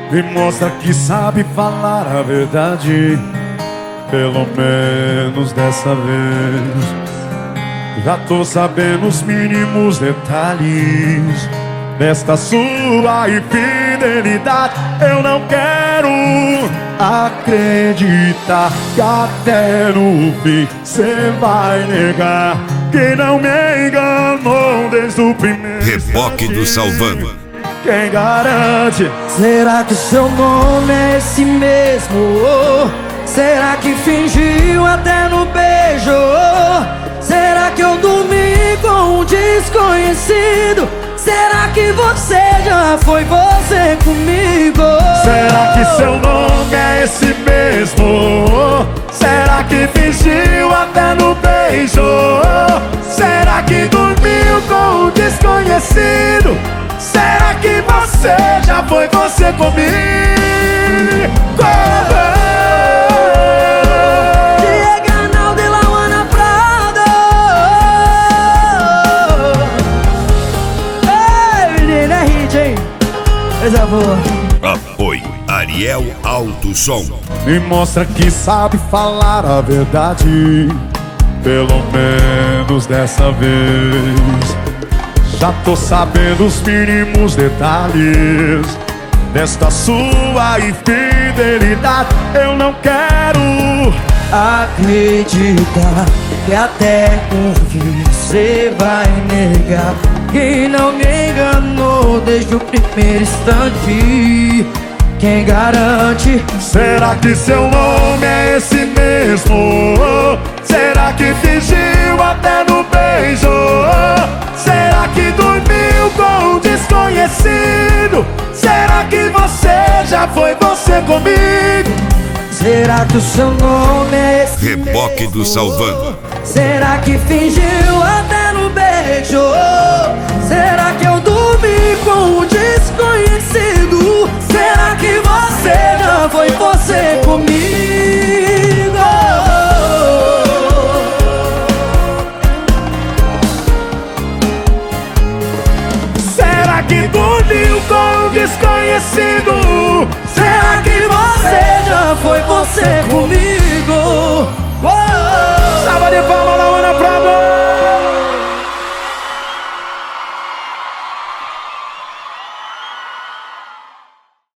Me mostra que sabe falar a verdade, pelo menos dessa vez. Já tô sabendo os mínimos detalhes desta sua infidelidade. Eu não quero acreditar que até no fim cê vai negar que não me enganou desde o primeiro. Reboque do Salvando. Quem garante? Será que seu nome é esse mesmo? Será que fingiu até no beijo? Será que eu dormi com um desconhecido? Será que você já foi você comigo? Será que seu nome é esse mesmo? Será que fingiu até no beijo? Será que dormiu com um desconhecido? Será que você já foi você comigo? Diego Arnaldo e Lauana Prado. Ei, menina, é hit, hein? Coisa boa. Apoio Ariel Alto Som. Me mostra que sabe falar a verdade, pelo menos dessa vez. Já tô sabendo os mínimos detalhes desta sua infidelidade. Eu não quero acreditar que até o fim você vai negar que não me enganou desde o primeiro instante. Quem garante? Será que seu nome é esse mesmo? Será que fingiu até no beijo? Será que dormiu com um desconhecido? Será que você já foi você comigo? Será que o seu nome é esse Reboque mesmo? do Salvando. Será que fingiu até no beijo? Será que eu dormi com um desconhecido? Será que você já foi você comigo?